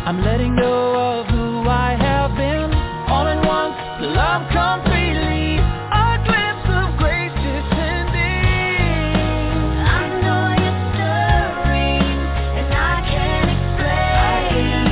I'm letting go of who I have been. All in once, till I'm completely a glimpse of grace descending. I know you're stirring, and I can't explain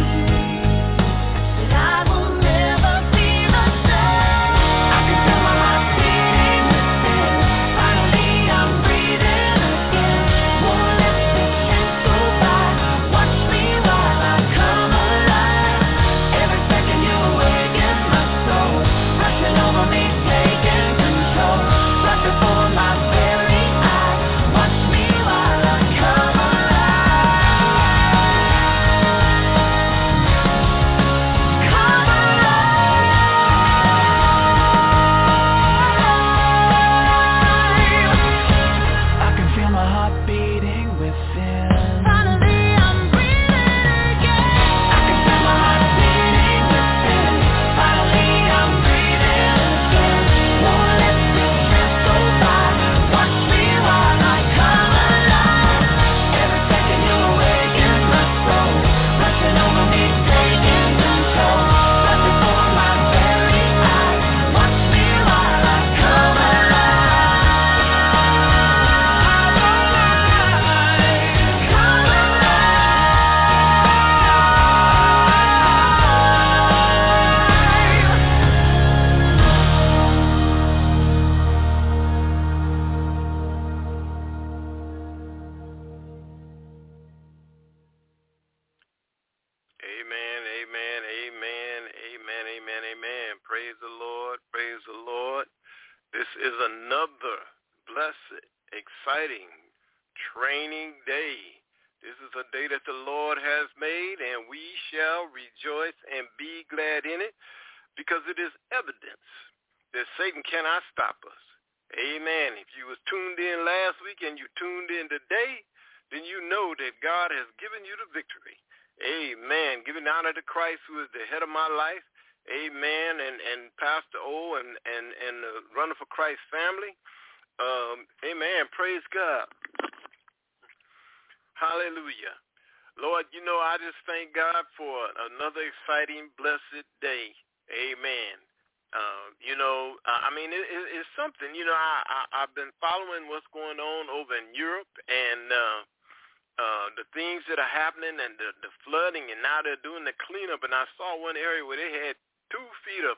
that I will never be the same. I can feel my heart beating within. Finally, I'm breathing again. Won't let this chance go by. Watch me while I come alive. Every second you awaken my soul, rushing over me, taking control. Right before my very eyes. Watch me while I come alive. Come alive. I can feel my heart beating within. Finally, I'm breathing again. I can feel my heart beating within. Finally, I'm breathing again. Won't let this chance go by. Watch me while I come alive. Every second you awaken my soul, rushing over me, taking control. Right before my very eyes. Watch me while I come Amen, amen, amen, amen, amen, amen. Praise the Lord, praise the Lord. This is another blessed, exciting training day. This is a day that the Lord has made, and we shall rejoice and be glad in it, because it is evidence that Satan cannot stop us. Amen. If you was tuned in last week and you tuned in today, then you know that God has given you the victory. Amen. Giving honor to Christ, who is the head of my life. Amen. And Pastor O and the Runner for Christ family. Amen. Praise God. Hallelujah. Lord, I just thank God for another exciting, blessed day. Amen. It's something. I've been following what's going on over in Europe, and the things that are happening, and the flooding, and now they're doing the cleanup. And I saw one area where they had 2 feet of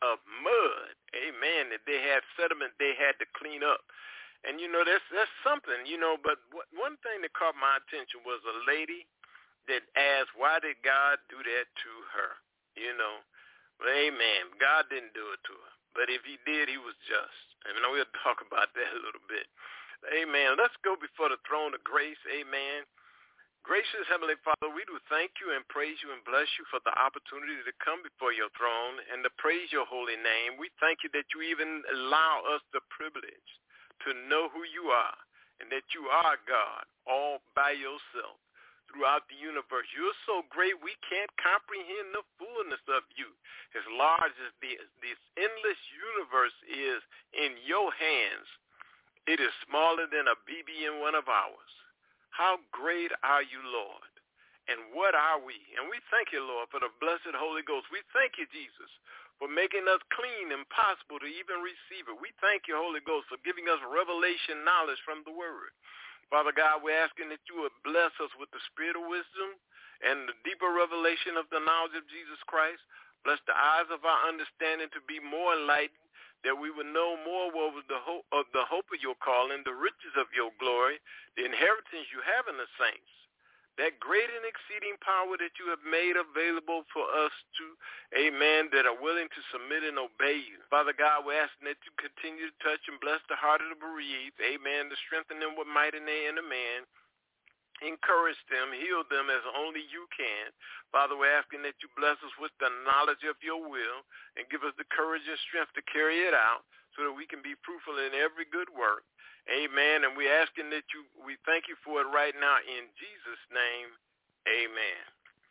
mud, amen, that they had sediment they had to clean up. And, that's something, but one thing that caught my attention was a lady that asked, why did God do that to her? Well, amen, God didn't do it to her. But if he did, he was just. And we'll talk about that a little bit. Amen. Let's go before the throne of grace. Amen. Gracious Heavenly Father, we do thank you and praise you and bless you for the opportunity to come before your throne and to praise your holy name. We thank you that you even allow us the privilege to know who you are, and that you are God all by yourself throughout the universe. You're so great we can't comprehend the fullness of you. As large as this endless universe is in your hands, it is smaller than a BB in one of ours. How great are you, Lord? And what are we? And we thank you, Lord, for the blessed Holy Ghost. We thank you, Jesus, for making us clean and possible to even receive it. We thank you, Holy Ghost, for giving us revelation knowledge from the Word. Father God, we're asking that you would bless us with the spirit of wisdom and the deeper revelation of the knowledge of Jesus Christ. Bless the eyes of our understanding to be more enlightened, that we would know more what was the hope of your calling, the riches of your glory, the inheritance you have in the saints, that great and exceeding power that you have made available for us to, amen, that are willing to submit and obey you. Father God, we're asking that you continue to touch and bless the heart of the bereaved, amen, to strengthen them with might in their inner man. Encourage them, heal them as only you can. Father, we're asking that you bless us with the knowledge of your will and give us the courage and strength to carry it out so that we can be fruitful in every good work. Amen. And we're asking that we thank you for it right now in Jesus' name. Amen.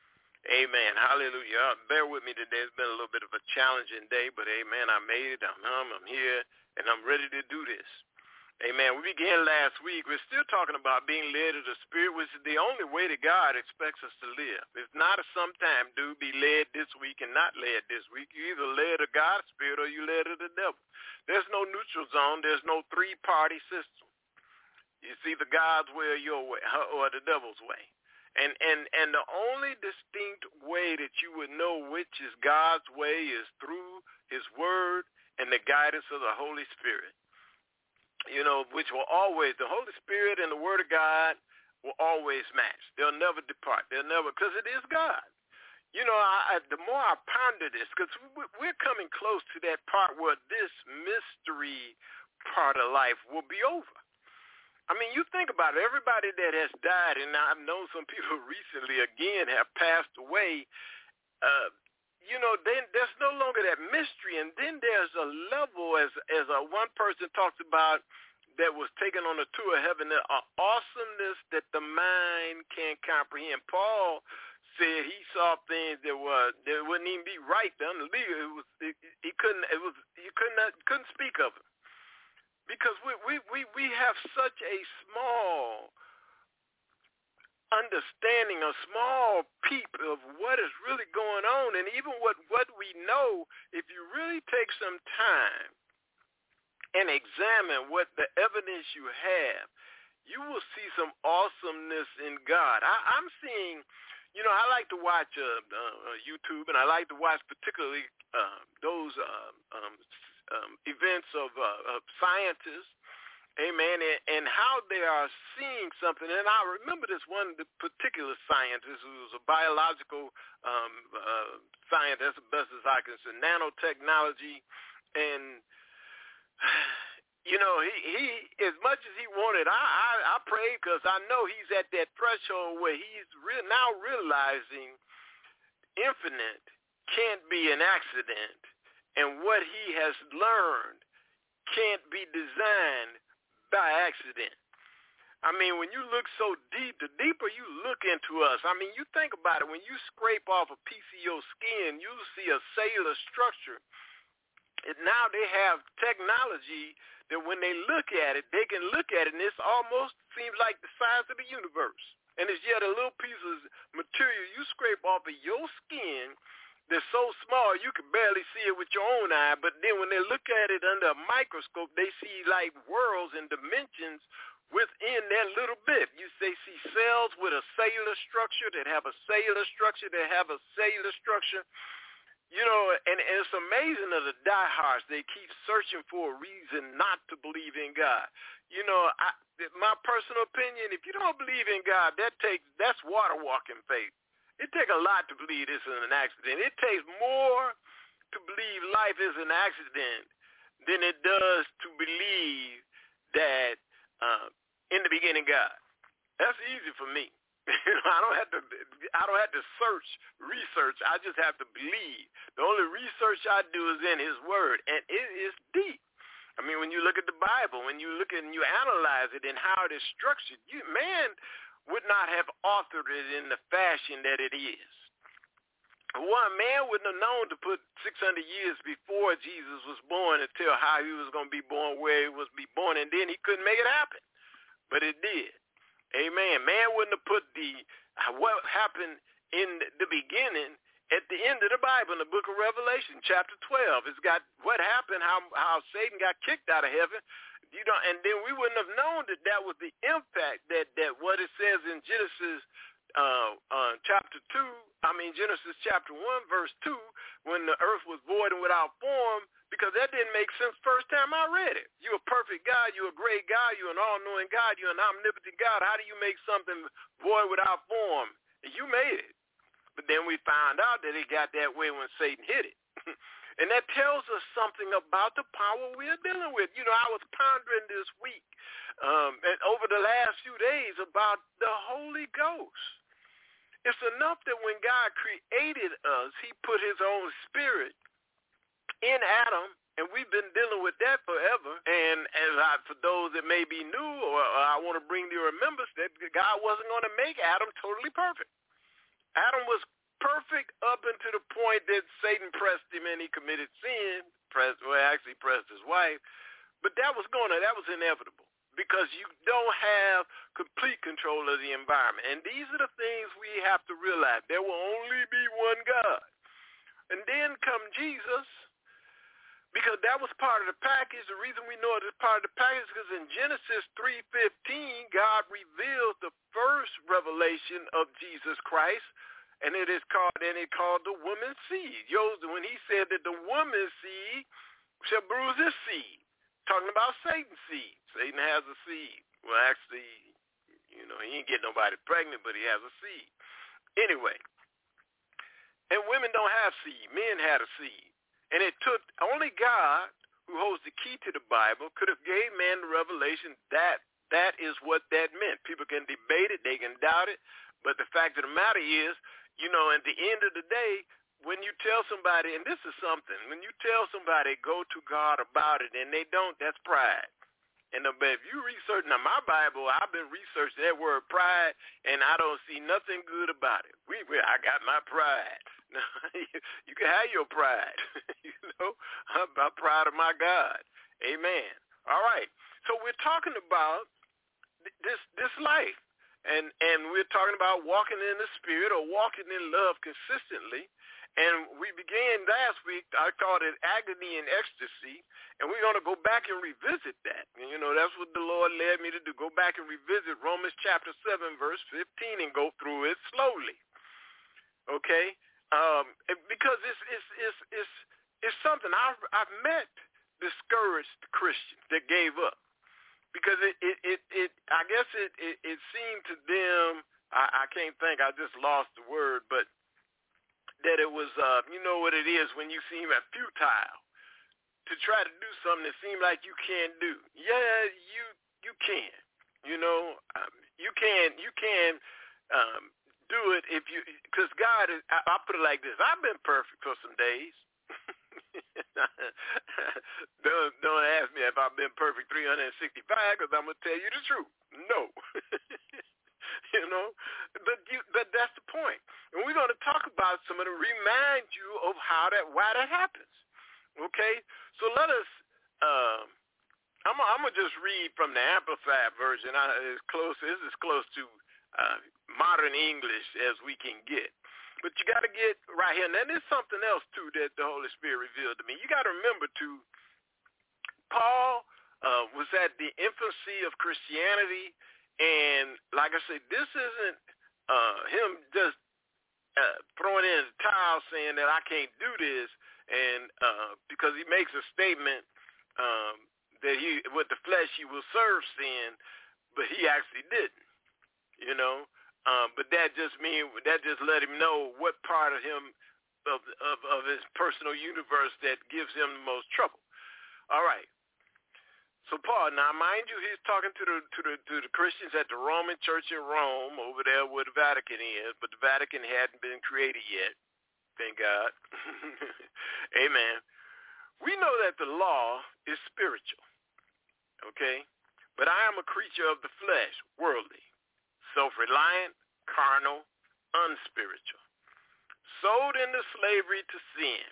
Amen. Hallelujah. Bear with me today. It's been a little bit of a challenging day, but amen, I made it. I'm here, and I'm ready to do this. Amen. We began last week. We're still talking about being led of the Spirit, which is the only way that God expects us to live. It's not a sometime do be led this week and not led this week. You either led of God's Spirit or you led of the devil. There's no neutral zone. There's no three-party system. It's either God's way or your way or the devil's way. And the only distinct way that you would know which is God's way is through his word and the guidance of the Holy Spirit. You know, which will always, the Holy Spirit and the Word of God will always match. They'll never depart. They'll never, because it is God. You know, the more I ponder this, because we're coming close to that part where this mystery part of life will be over. I mean, you think about it, everybody that has died, and I've known some people recently, again, have passed away, you know, then there's no longer that mystery. And then there's a level, as one person talks about that was taken on a tour of heaven, an awesomeness that the mind can't comprehend. Paul said he saw things that wouldn't even be right, unlegal. He couldn't speak of it. Because we have such a small understanding, a small peep of what is really going on. And even what we know, if you really take some time and examine what the evidence you have, you will see some awesomeness in God. I'm seeing, you know, I like to watch YouTube, and I like to watch particularly those events of scientists, amen, and how they are seeing something. And I remember this one particular scientist who was a biological scientist, as best as I can say, nanotechnology. And, you know, he as much as he wanted, I prayed, because I know he's at that threshold where he's now realizing infinite can't be an accident, and what he has learned can't be designed by accident. I mean, when you look so deep, the deeper you look into us, I mean, you think about it, when you scrape off a piece of your skin, you see a cellular structure. And now they have technology that when they look at it, they can look at it, and it almost seems like the size of the universe. And it's yet a little piece of material you scrape off of your skin that's so small you can barely see it with your own eye, but then when they look at it under a microscope, they see like worlds and dimensions within that little bit. They see cells with a cellular structure that have a cellular structure that have a cellular structure. You know, and it's amazing of the diehards. They keep searching for a reason not to believe in God. You know, my personal opinion, if you don't believe in God, that's water walking faith. It takes a lot to believe this is an accident. It takes more to believe life is an accident than it does to believe that in the beginning God. That's easy for me. I don't have to research. I just have to believe. The only research I do is in his word, and it is deep. I mean, when you look at the Bible, when you look at and you analyze it and how it is structured, man would not have authored it in the fashion that it is. One man wouldn't have known to put 600 years before Jesus was born to tell how he was going to be born, where he was to be born, and then he couldn't make it happen. But it did. Amen. Man wouldn't have put what happened in the beginning at the end of the Bible in the book of Revelation, chapter 12. It's got what happened, how Satan got kicked out of heaven. You know, and then we wouldn't have known that was the impact that what it says in Genesis Genesis chapter 1, verse 2, when the earth was void and without form, because that didn't make sense first time I read it. You're a perfect God. You're a great God. You're an all-knowing God. You're an omnipotent God. How do you make something void without form? And you made it. But then we found out that it got that way when Satan hit it. And that tells us something about the power we're dealing with. You know, I was pondering this week and over the last few days about the Holy Ghost. It's enough that when God created us, he put his own spirit in Adam, and we've been dealing with that forever. And for those that may be new, or I want to bring to your remembrance that God wasn't going to make Adam totally perfect. Adam was perfect up until the point that Satan pressed him and he committed sin, pressed his wife. But that was inevitable. because you don't have complete control of the environment. And these are the things we have to realize. There will only be one God. And then come Jesus, because that was part of the package. The reason we know it is part of the package is because in Genesis 3:15, God revealed the first revelation of Jesus Christ, and it is called the woman's seed. When he said that the woman's seed shall bruise his seed, talking about Satan's seed. Satan has a seed. Well, actually, he ain't getting nobody pregnant, but he has a seed. Anyway, and women don't have seed. Men had a seed. And it took only God, who holds the key to the Bible, could have gave man the revelation that is what that meant. People can debate it, they can doubt it, but the fact of the matter is, at the end of the day, when you tell somebody, and this is something, when you tell somebody go to God about it and they don't, that's pride. And if you research, now my Bible, I've been researching that word pride, and I don't see nothing good about it. I got my pride. You can have your pride. I'm proud of my God. Amen. All right. So we're talking about this life, and we're talking about walking in the Spirit or walking in love consistently. And we began last week, I called it agony and ecstasy, and we're going to go back and revisit that. And, that's what the Lord led me to do, go back and revisit Romans chapter 7, verse 15, and go through it slowly. Okay? Because it's something. I've met discouraged Christians that gave up because it I guess it seemed to them, I can't think, I just lost the word, but that it was, you know what it is when you seem futile to try to do something that seems like you can't do. Yeah, you can. You can do it if you, because God is, I'll put it like this. I've been perfect for some days. Don't ask me if I've been perfect 365, because I'm going to tell you the truth. No. But that's the point. And we're going to talk about some of the, remind you of why that happens. Okay? So let us, I'm going to just read from the Amplified version. This is as close to modern English as we can get. But you got to get right here. And then there's something else, too, that the Holy Spirit revealed to me. You got to remember, too, Paul was at the infancy of Christianity. And like I said, this isn't him just throwing in the towel saying that I can't do this, and because he makes a statement that with the flesh he will serve sin, but he actually didn't, But that just let him know what part of him of his personal universe that gives him the most trouble. All right. So Paul, now mind you, he's talking to the Christians at the Roman Church in Rome, over there where the Vatican is, but the Vatican hadn't been created yet. Thank God. Amen. We know that the law is spiritual, okay? But I am a creature of the flesh, worldly, self-reliant, carnal, unspiritual, sold into slavery to sin,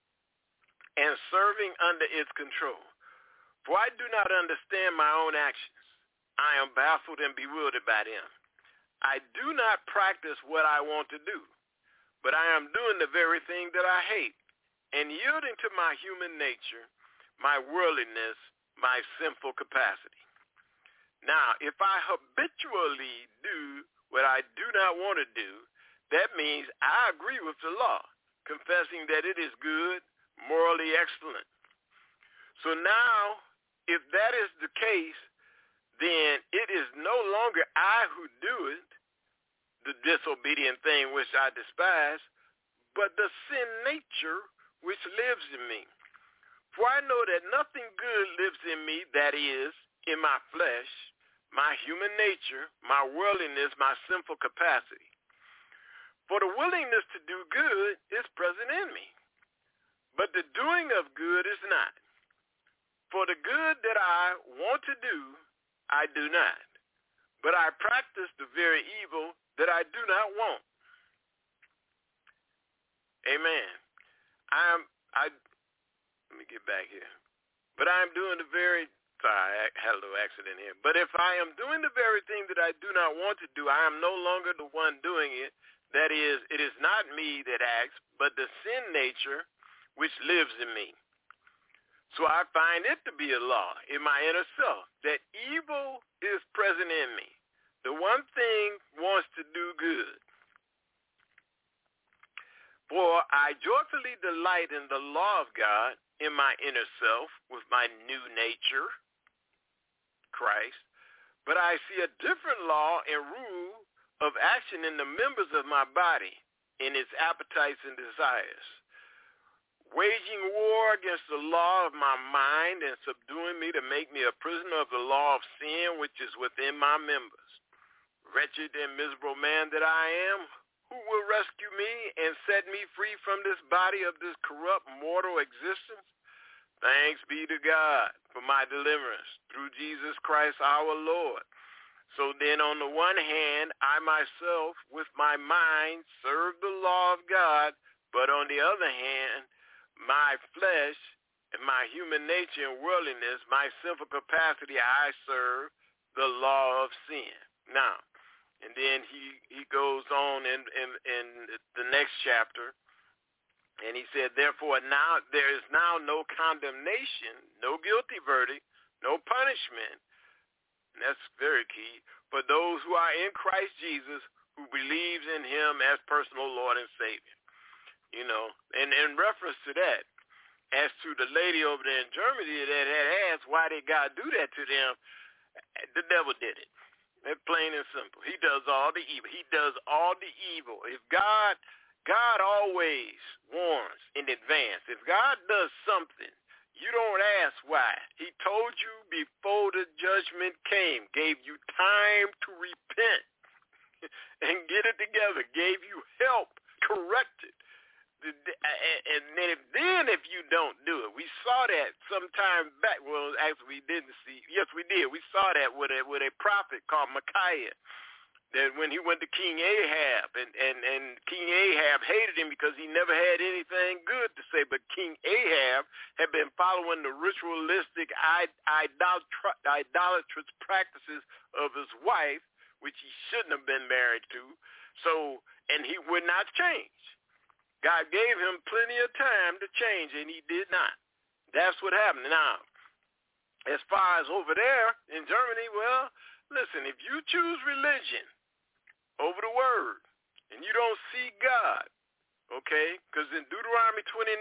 and serving under its control. For I do not understand my own actions. I am baffled and bewildered by them. I do not practice what I want to do, but I am doing the very thing that I hate, and yielding to my human nature, my worldliness, my sinful capacity. Now, if I habitually do what I do not want to do, that means I agree with the law, confessing that it is good, morally excellent. So now, if that is the case, then it is no longer I who do it, the disobedient thing which I despise, but the sin nature which lives in me. For I know that nothing good lives in me, that is, in my flesh, my human nature, my worldliness, my sinful capacity. For the willingness to do good is present in me, but the doing of good is not. For the good that I want to do, I do not. But I practice the very evil that I do not want. Amen. Let me get back here. But I am doing the very, Sorry, I had a little accident here. But if I am doing the very thing that I do not want to do, I am no longer the one doing it. That is, it is not me that acts, but the sin nature which lives in me. So I find it to be a law in my inner self that evil is present in me. The one thing wants to do good. For I joyfully delight in the law of God in my inner self with my new nature, Christ. But I see a different law and rule of action in the members of my body, in its appetites and desires, waging war against the law of my mind and subduing me to make me a prisoner of the law of sin which is within my members. Wretched and miserable man that I am, who will rescue me and set me free from this body of this corrupt mortal existence? Thanks be to God for my deliverance through Jesus Christ our Lord. So then on the one hand, I myself with my mind serve the law of God, but on the other hand, my flesh and my human nature and worldliness, my sinful capacity, I serve the law of sin. Now, and then he goes on in the next chapter, and he said, therefore now there is now no condemnation, no guilty verdict, no punishment, and that's very key, for those who are in Christ Jesus, who believes in him as personal Lord and Savior. You know, and in reference to that, as to the lady over there in Germany that had asked why did God do that to them, the devil did it. It's plain and simple. He does all the evil. He does all the evil. If God always warns in advance. If God does something, you don't ask why. He told you before the judgment came, gave you time to repent and get it together, gave you help, corrected. And then if you don't do it, we saw that sometime back. Well, actually, we didn't see. Yes, we did. We saw that with a prophet called Micaiah. That when he went to King Ahab, and King Ahab hated him because he never had anything good to say, but King Ahab had been following the ritualistic idolatrous practices of his wife, which he shouldn't have been married to, and he would not change. God gave him plenty of time to change, and he did not. That's what happened. Now, as far as over there in Germany, well, listen, if you choose religion over the word, and you don't see God, okay? Because in Deuteronomy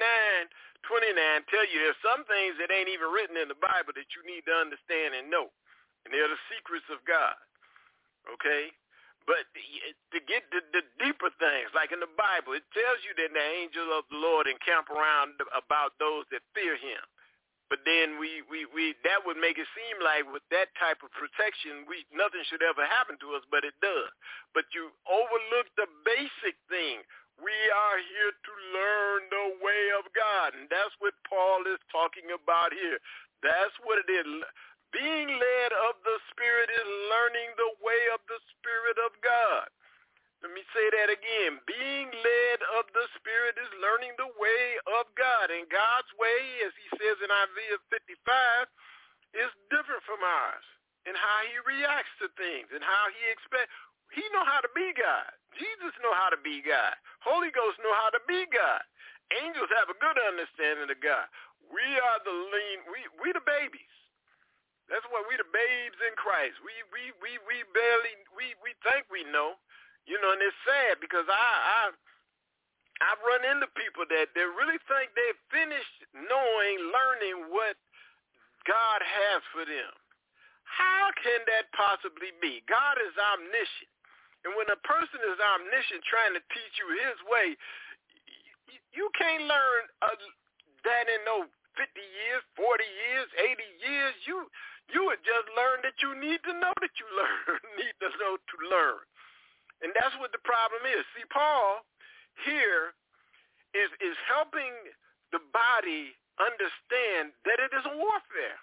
29 tell you there's some things that ain't even written in the Bible that you need to understand and know. And they're the secrets of God, okay? But to get the deeper things, like in the Bible, it tells you that the angel of the Lord encamp around about those that fear him. But then we that would make it seem like with that type of protection, nothing should ever happen to us, but it does. But you overlook the basic thing. We are here to learn the way of God, and that's what Paul is talking about here. That's what it is. Being led of the Spirit is learning the way of the Spirit of God. Let me say that again. Being led of the Spirit is learning the way of God. And God's way, as he says in Isaiah 55, is different from ours in how he reacts to things and how he expects. He know how to be God. Jesus know how to be God. Holy Ghost know how to be God. Angels have a good understanding of God. We are we the babies. That's why we the babes in Christ. We barely think we know. You know, and it's sad because I've run into people that they really think they've finished learning what God has for them. How can that possibly be? God is omniscient. And when a person is omniscient trying to teach you his way, you can't learn that in no 50 years, 40 years, 80 years. You would just learn that you need to know that you need to know to learn. And that's what the problem is. See, Paul here is helping the body understand that it is a warfare.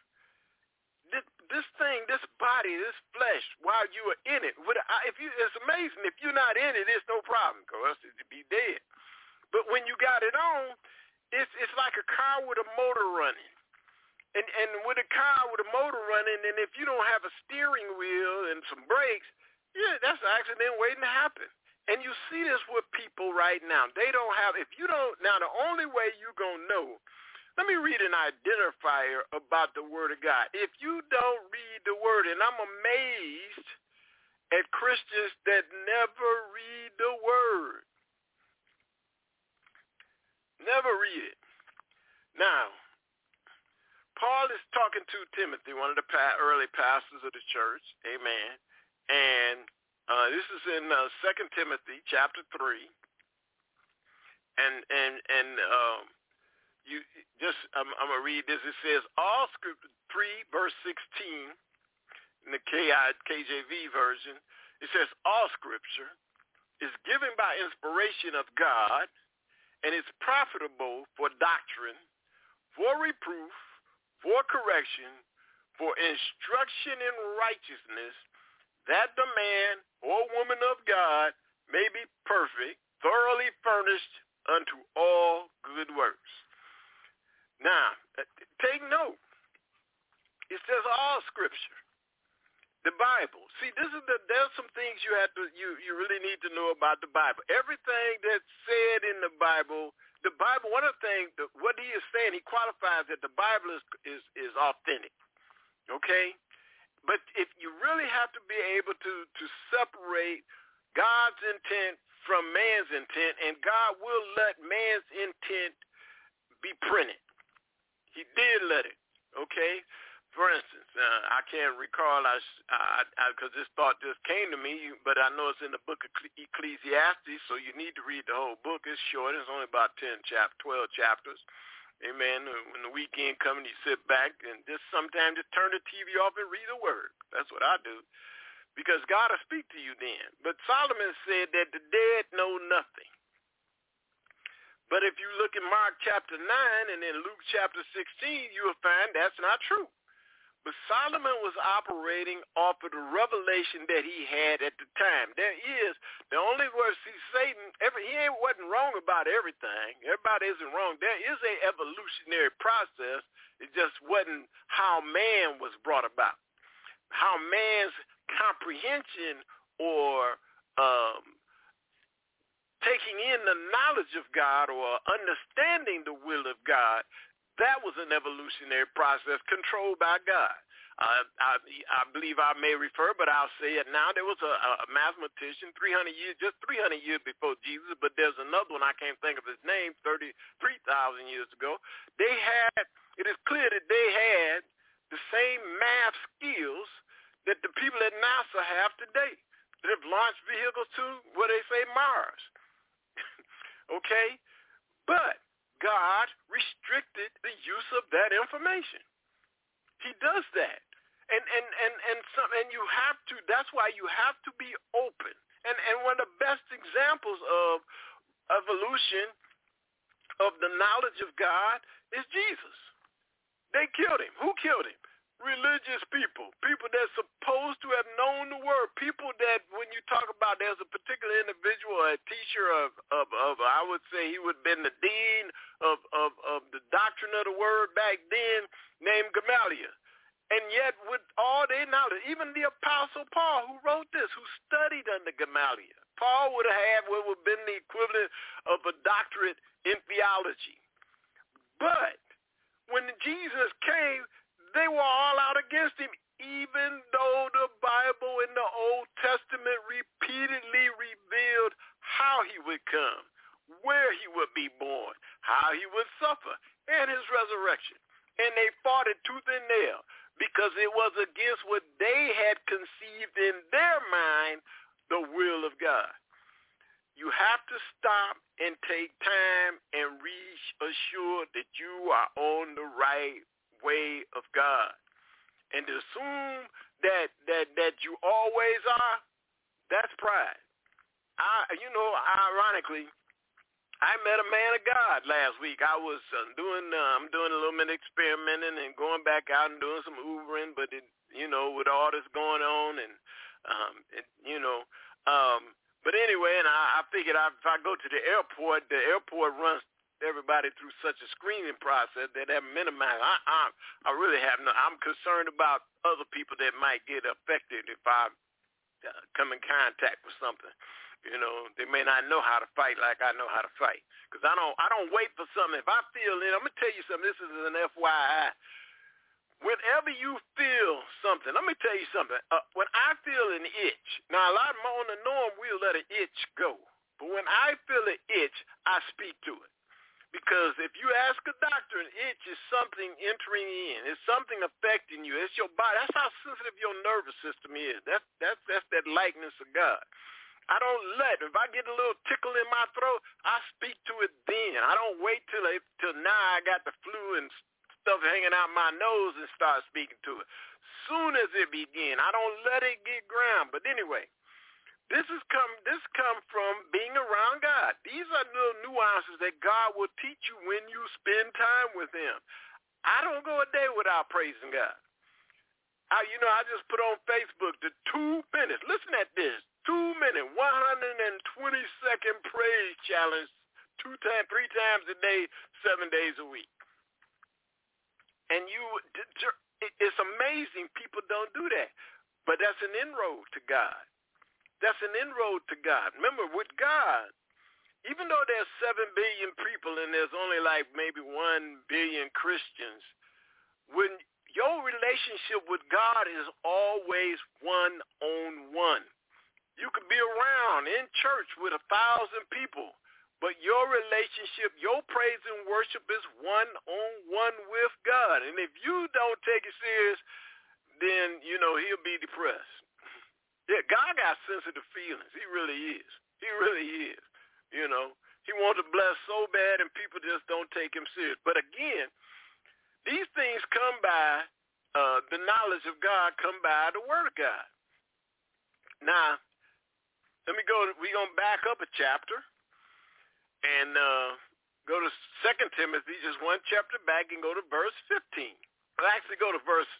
This thing, this body, this flesh, while you are in it, it's amazing. If you're not in it, it's no problem, because it'd be dead. But when you got it on, it's like a car with a motor running. And with a car with a motor running, and if you don't have a steering wheel and some brakes, yeah, that's an accident waiting to happen. And you see this with people right now. They don't have, if you don't, now the only way you're going to know, let me read an identifier about the Word of God. If you don't read the Word, and I'm amazed at Christians that never read the Word. Never read it. Now, Paul is talking to Timothy, one of the early pastors of the church. Amen. And this is in 2 Timothy chapter 3. And you just I'm gonna read this. It says all scripture 3 verse 16 in the KJV version. It says all scripture is given by inspiration of God and is profitable for doctrine, for reproof, for correction, for instruction in righteousness, that the man or woman of God may be perfect, thoroughly furnished unto all good works. Now, take note. It says all scripture. The Bible. See, there's some things you really need to know about the Bible. Everything that's said in the Bible, one of the things, what he is saying, he qualifies that the Bible is authentic. Okay? But if you really have to be able to separate God's intent from man's intent, and God will let man's intent be printed. He did let it. Okay? For instance, I can't recall, because this thought just came to me, but I know it's in the book of Ecclesiastes, so you need to read the whole book. It's short. It's only about 12 chapters. Amen. When the weekend comes, you sit back and just sometimes just turn the TV off and read the word. That's what I do, because God will speak to you then. But Solomon said that the dead know nothing. But if you look at Mark chapter 9 and in Luke chapter 16, you will find that's not true. But Solomon was operating off of the revelation that he had at the time. There is, the only word, see, Satan, he wasn't wrong about everything. Everybody isn't wrong. There is a evolutionary process. It just wasn't how man was brought about. How man's comprehension or taking in the knowledge of God or understanding the will of God, that was an evolutionary process controlled by God. I believe I may refer, but I'll say it now. There was a mathematician 300 years before Jesus, but there's another one, I can't think of his name, 33,000 years ago. It is clear that they had the same math skills that the people at NASA have today, that have launched vehicles to, what they say, Mars. Okay? But God restricted the use of that information. He does that. And you have to, that's why you have to be open. And one of the best examples of evolution of the knowledge of God is Jesus. They killed him. Who killed him? Religious people that's supposed to have known the word, people that when you talk about there's a particular individual, a teacher of I would say he would have been the dean of the doctrine of the word back then, named Gamaliel. And yet with all their knowledge, even the Apostle Paul, who wrote this, who studied under Gamaliel, Paul would have had what would have been the equivalent of a doctorate in theology. But when Jesus came, they were all out against him, even though the Bible in the Old Testament repeatedly revealed how he would come, where he would be born, how he would suffer, and his resurrection. And they fought it tooth and nail because it was against what they had conceived in their mind, the will of God. You have to stop and take time and reassure that you are on the right way of God. And to assume that you always are, that's pride. Ironically, I met a man of God last week. I was I'm doing a little bit of experimenting and going back out and doing some Ubering, but with all this going on but anyway, and I figured if I go to the airport runs everybody through such a screening process that have minimized. I really have no. I'm concerned about other people that might get affected if I come in contact with something. You know, they may not know how to fight like I know how to fight. Because I don't wait for something. If I feel it, I'm going to tell you something. This is an FYI. Whenever you feel something, let me tell you something. When I feel an itch, now a lot of on the norm, we'll let an itch go. But when I feel an itch, I speak to it. Because if you ask a doctor, an itch is something entering in. It's something affecting you. It's your body. That's how sensitive your nervous system is. That's that likeness of God. I don't if I get a little tickle in my throat, I speak to it then. I don't wait till now I got the flu and stuff hanging out my nose and start speaking to it. Soon as it begins, I don't let it get ground. But anyway, this come from being around God. These are little nuances that God will teach you when you spend time with him. I don't go a day without praising God. I just put on Facebook the 2 minutes. Listen at this. 2-minute, 120-second praise challenge 3 times a day, 7 days a week. And it's amazing people don't do that. But that's an inroad to God. That's an inroad to God. Remember, with God, even though there's 7 billion people and there's only like maybe 1 billion Christians, when your relationship with God is always one-on-one. You could be around in church with 1,000 people, but your relationship, your praise and worship is one-on-one with God. And if you don't take it serious, then, he'll be depressed. Yeah, God got sensitive feelings. He really is. He really is. He wants to bless so bad and people just don't take him serious. But again, these things come by, the knowledge of God come by the word of God. Now, we're going to back up a chapter and go to 2 Timothy, just one chapter back, and go to verse 15. Well, actually go to verse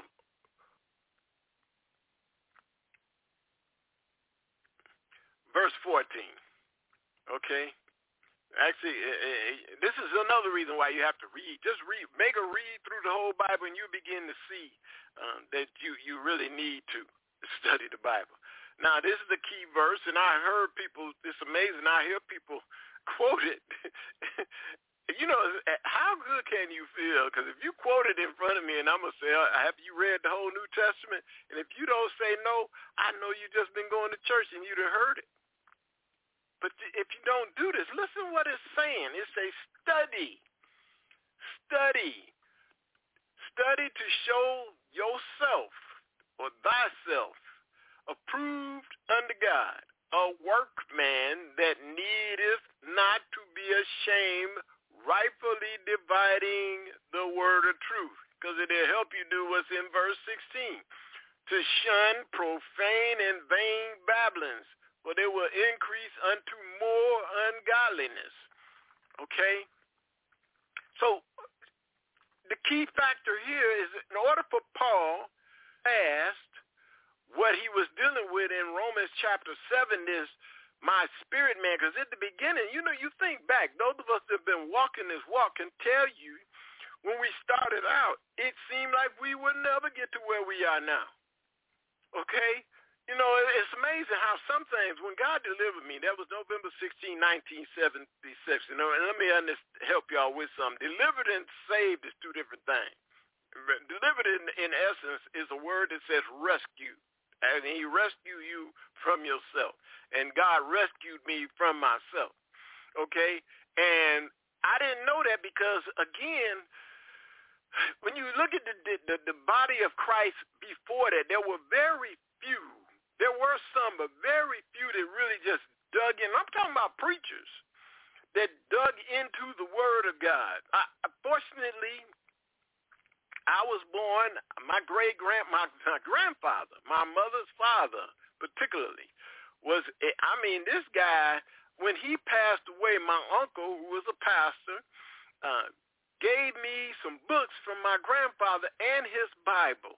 14. Okay? Actually, this is another reason why you have to read. Just read. Make a read through the whole Bible, and you begin to see that you really need to study the Bible. Now, this is the key verse, and I heard people, it's amazing, I hear people quote it. How good can you feel? Because if you quote it in front of me, and I'm going to say, have you read the whole New Testament? And if you don't say no, I know you just been going to church and you'd have heard it. But if you don't do this, listen what it's saying. It says study. Study. Study to show yourself or thyself approved unto God, a workman that needeth not to be ashamed, rightfully dividing the word of truth. Because it'll help you do what's in verse 16. To shun profane and vain babblings, for they will increase unto more ungodliness. Okay? So the key factor here is in order for Paul asked what he was dealing with in Romans chapter 7 is my spirit man. Because at the beginning, you think back, those of us that have been walking this walk can tell you when we started out, it seemed like we would never get to where we are now. Okay? It's amazing how some things, when God delivered me, that was November 16, 1976. And let me help y'all with something. Delivered and saved is two different things. Delivered in essence is a word that says rescue. And he rescued you from yourself. And God rescued me from myself. Okay? And I didn't know that because, again, when you look at the body of Christ before that, there were very few. There were some, but very few that really just dug in. I'm talking about preachers that dug into the Word of God. Fortunately, I was born, my grandfather, my mother's father particularly, this guy, when he passed away, my uncle, who was a pastor, gave me some books from my grandfather and his Bible,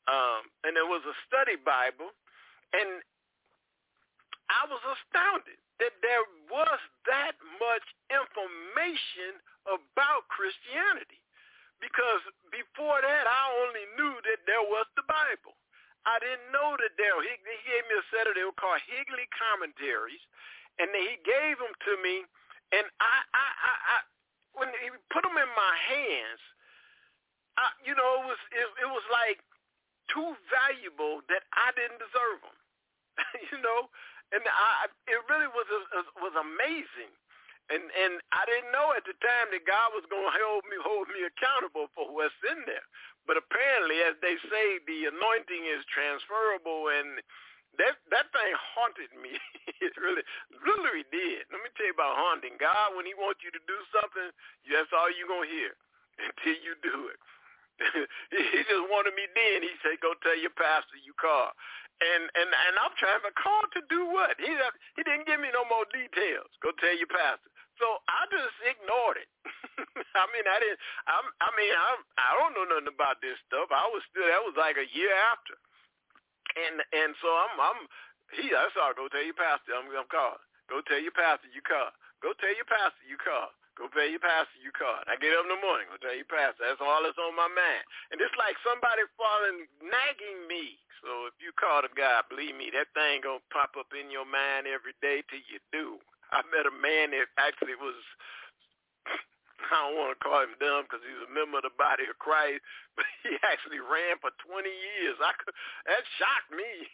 and it was a study Bible, and I was astounded. that there was that much information about Christianity. Because before that, I only knew that there was the Bible. I didn't know that he gave me a set of, they were called Higley commentaries, and he gave them to me, and I when he put them in my hands, it was like too valuable that I didn't deserve them, and it really was amazing. And I didn't know at the time that God was going to hold me accountable for what's in there. But apparently, as they say, the anointing is transferable, and that thing haunted me. It really did. Let me tell you about haunting. God, when he wants you to do something, that's all you're going to hear until you do it. He just wanted me then. He said, go tell your pastor you call. And I'm trying to call to do what? He didn't give me no more details. Go tell your pastor. So I just ignored it. I don't know nothing about this stuff. That was like a year after. And so I saw, go tell your pastor I'm calling. Go tell your pastor you call. Go tell your pastor you call. Go tell your pastor you call. I get up in the morning, go tell your pastor. That's all that's on my mind. And it's like somebody nagging me. So if you call to God, believe me, that thing going to pop up in your mind every day till you do. I met a man that actually was, I don't want to call him dumb because he's a member of the body of Christ, but he actually ran for 20 years. That shocked me.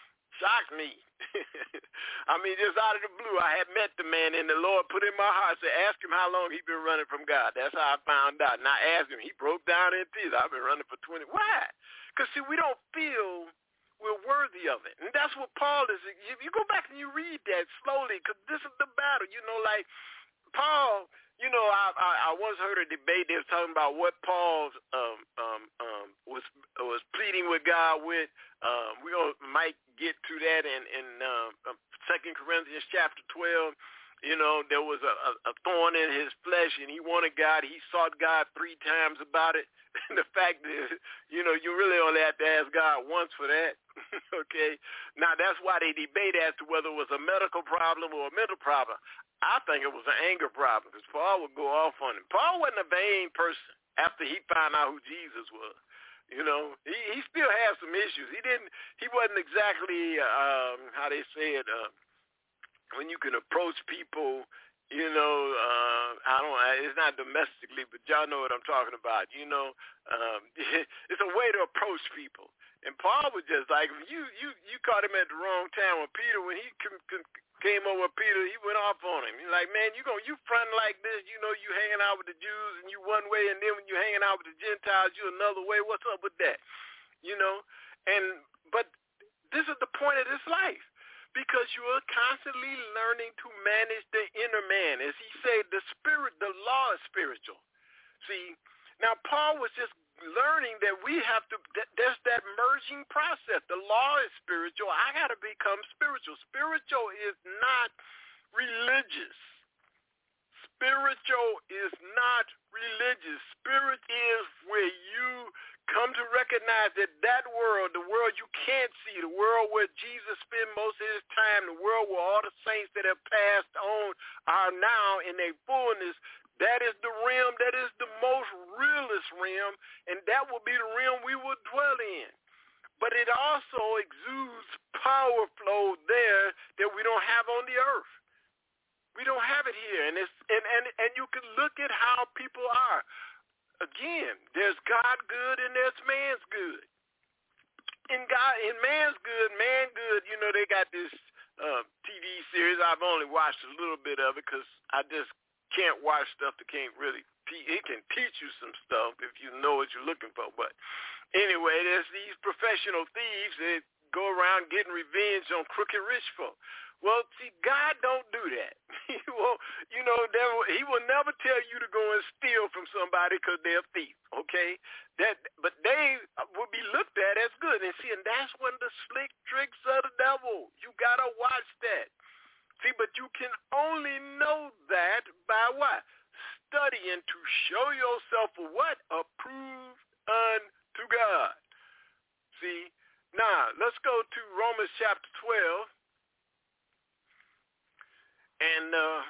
Just out of the blue, I had met the man, and the Lord put in my heart, said, ask him how long he's been running from God. That's how I found out. And I asked him, he broke down in tears. I've been running for 20. Why? Because, see, we don't feel we're worthy of it. And that's what Paul is. If you go back and you read that slowly, because this is the battle, like Paul, I once heard a debate. They were talking about what Paul was pleading with God with. We might get to that in 2 Corinthians chapter 12. There was a thorn in his flesh, and he wanted God. He sought God 3 times about it. And the fact is, you really only have to ask God once for that. Okay? Now, that's why they debate as to whether it was a medical problem or a mental problem. I think it was an anger problem because Paul would go off on him. Paul wasn't a vain person after he found out who Jesus was. He still has some issues. He wasn't exactly, how they say it, when you can approach people, it's not domestically, but y'all know what I'm talking about. It's a way to approach people. And Paul was just like, you caught him at the wrong time. When he came over with Peter, he went off on him. He's like, man, you fronting like this, you hanging out with the Jews and you one way, and then when you hanging out with the Gentiles, you another way. What's up with that? But this is the point of this life. Because you are constantly learning to manage the inner man. As he said, the law is spiritual. See, now Paul was just learning that we have to, there's that merging process. The law is spiritual. I got to become spiritual. Spiritual is not religious. Spiritual is not religious. Spirit is where you come to recognize that world, the world you can't see, the world where Jesus spent most of his time, the world where all the saints that have passed on are now in their fullness, that is the realm, that is the most realest realm, and that will be the realm we will dwell in. But it also exudes power flow there that we don't have on the earth. We don't have it here, and you can look at how people are. Again, there's God good and there's man's good. In man's good, man good, they got this TV series. I've only watched a little bit of it because I just can't watch stuff that can't really, it can teach you some stuff if you know what you're looking for. But anyway, there's these professional thieves that go around getting revenge on crooked rich folk. Well, see, God don't do that. He will never tell you to go and steal from somebody because they're a thief, okay? But they will be looked at as good. And see, and that's one of the slick tricks of the devil. You got to watch that. See, but you can only know that by what? Studying to show yourself what? Approved unto God. See? Now, let's go to Romans chapter 12. And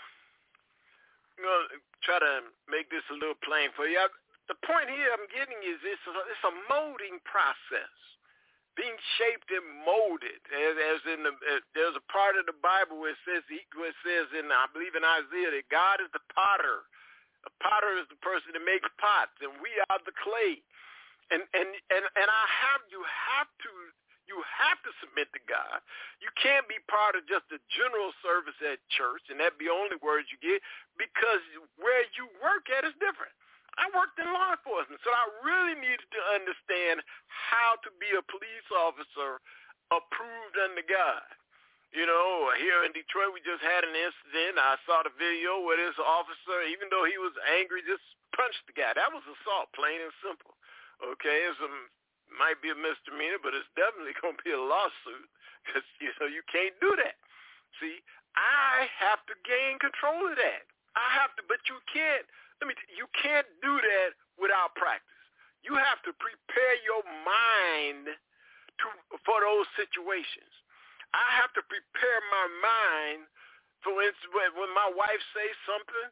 try to make this a little plain for you. The point here I'm getting is it's a molding process, being shaped and molded. As in there's a part of the Bible where it says in, I believe in Isaiah, that God is the potter. A potter is the person that makes pots, and we are the clay. And you have to submit to God. You can't be part of just a general service at church, and that be only words you get, because where you work at is different. I worked in law enforcement, so I really needed to understand how to be a police officer approved under God. You know, here in Detroit, we just had an incident. I saw the video where this officer, even though he was angry, just punched the guy. That was assault, plain and simple. Okay, it might be a misdemeanor, but it's definitely going to be a lawsuit because, you can't do that. See, I have to gain control of that. But you can't. You can't do that without practice. You have to prepare your mind for those situations. I have to prepare my mind. For instance, when my wife says something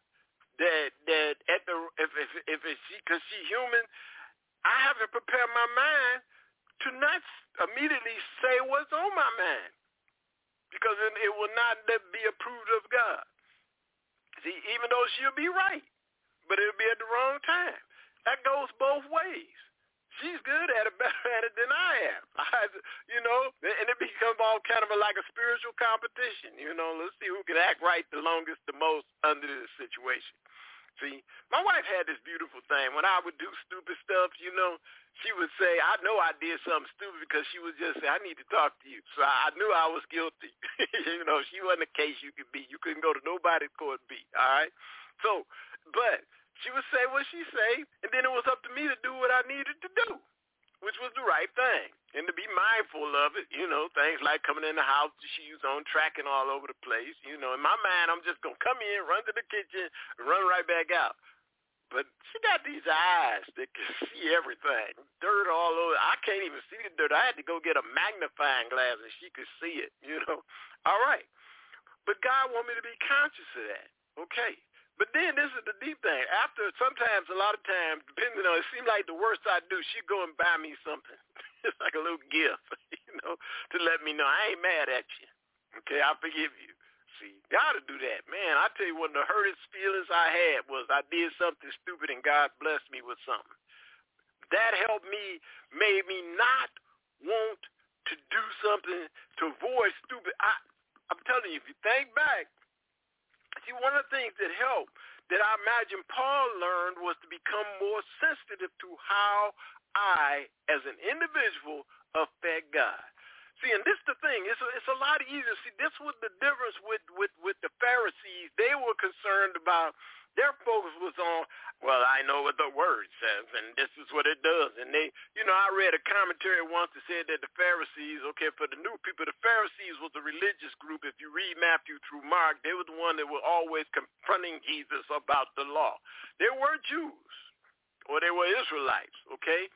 because she's human, I have to prepare my mind to not immediately say what's on my mind, because it will not be approved of God. See, even though she'll be right, but it'll be at the wrong time. That goes both ways. She's good at it, better at it than I am. And it becomes all kind of like a spiritual competition. Let's see who can act right the longest, the most under this situation. See, my wife had this beautiful thing. When I would do stupid stuff, she would say, I know I did something stupid, because she would just say, I need to talk to you. So I knew I was guilty. She wasn't a case you could beat. You couldn't go to nobody's court beat, all right? So, but she would say what she say, and then it was up to me to do what I needed to do, which was the right thing, and to be mindful of it, things like coming in the house, the shoes on, tracking all over the place. In my mind, I'm just going to come in, run to the kitchen, and run right back out. But she got these eyes that can see everything, dirt all over. I can't even see the dirt. I had to go get a magnifying glass and she could see it, All right. But God wanted me to be conscious of that. Okay. But then this is the deep thing. After sometimes, a lot of times, depending on, it seems like the worst I do, she'd go and buy me something. It's like a little gift, to let me know I ain't mad at you. Okay, I forgive you. See, God will do that. Man, I tell you, one of the hurtest feelings I had was I did something stupid and God blessed me with something. That helped me, made me not want to do something to avoid stupid. I'm telling you, if you think back, see, one of the things that helped, that I imagine Paul learned, was to become more sensitive to how I, as an individual, affect God. See, and this is the thing. It's a lot easier. See, this was the difference with the Pharisees. They were concerned about, their focus was on, well, I know what the word says, and this is what it does. And they, I read a commentary once that said that the Pharisees, okay, for the new people, the Pharisees was a religious group. If you read Matthew through Mark, they were the one that were always confronting Jesus about the law. They were Jews, or they were Israelites, okay?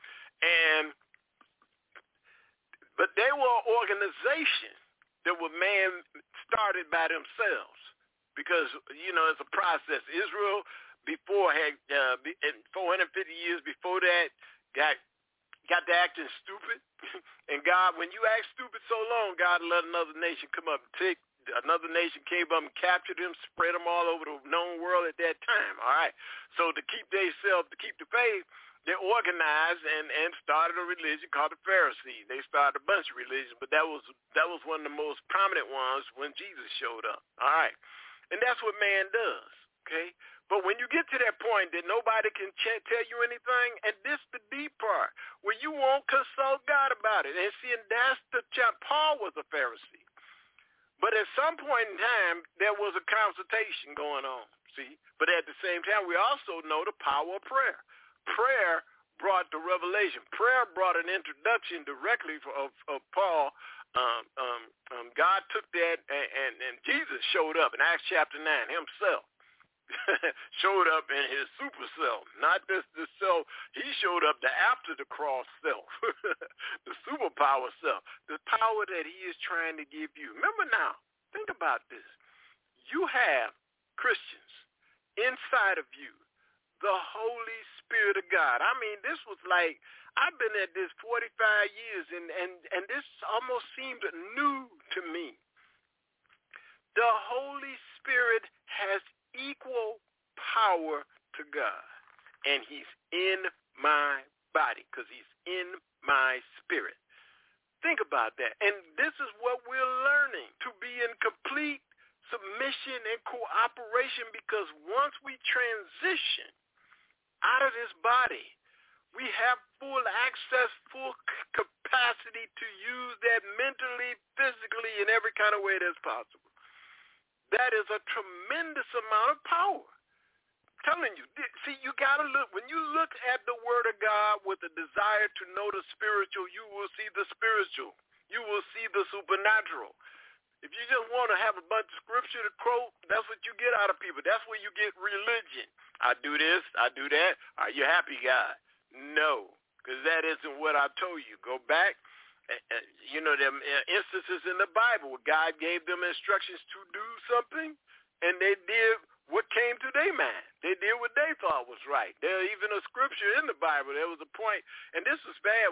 But they were an organization that were started by themselves, because, it's a process. Israel before had, 450 years before that, got to acting stupid. And God, when you act stupid so long, God let another nation come up and another nation came up and captured them, spread them all over the known world at that time. All right. So to keep the faith, they organized and started a religion called the Pharisees. They started a bunch of religions, but that was one of the most prominent ones when Jesus showed up. All right. And that's what man does, okay? But when you get to that point that nobody can tell you anything, and this the deep part, where you won't consult God about it. And see, and that's the Paul was a Pharisee. But at some point in time, there was a consultation going on, see? But at the same time, we also know the power of prayer. Prayer brought the revelation. Prayer brought an introduction directly of Paul. God took that, and Jesus showed up in Acts chapter 9 himself. Showed up in his super self, not this self. He showed up the after the cross self, the superpower self, the power that he is trying to give you. Remember now, think about this. you have, Christians, inside of you, the Holy Spirit of God. I mean, this was like, I've been at this 45 years, and this almost seemed new to me. The Holy Spirit has equal power to God, and he's in my body because he's in my spirit. Think about that. And this is what we're learning, to be in complete submission and cooperation, because once we transition out of this body, we have full access, full capacity to use that mentally, physically, in every kind of way that's possible. That is a tremendous amount of power. I'm telling you, see, you got to look. When you look at the Word of God with a desire to know the spiritual, you will see the spiritual. You will see the supernatural. If you just want to have a bunch of scripture to quote, that's what you get out of people. That's where you get religion. I do this, I do that. Are you happy, God? No, because that isn't what I told you. Go back. You know, them instances in the Bible where God gave them instructions to do something, and they did what came to their mind. They did what they thought was right. There's even a scripture in the Bible. There was a point, and this was bad.